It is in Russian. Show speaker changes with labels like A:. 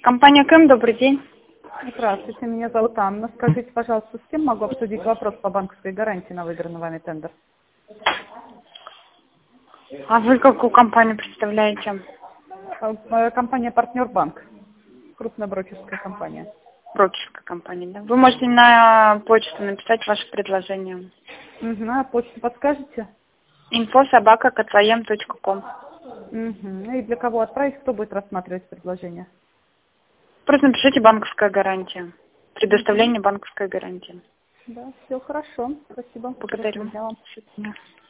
A: Компания КЭМ, добрый день.
B: Здравствуйте, меня зовут Анна. Скажите, пожалуйста, с кем могу обсудить вопрос по банковской гарантии на выигранный вами тендер?
A: А вы какую компанию представляете?
B: Компания «Партнер Банк». Крупная брокерская компания.
A: Брокерская компания, да? Вы можете на почту написать ваше предложение.
B: Угу. А почту подскажете?
A: info@kotvoem.com.
B: Угу. И для кого отправить, кто будет рассматривать предложение?
A: Просто напишите банковская гарантия. Предоставление банковской гарантии.
B: Да, все хорошо. Спасибо.
A: Благодарю.
B: Хорошего дня вам.
A: До свидания.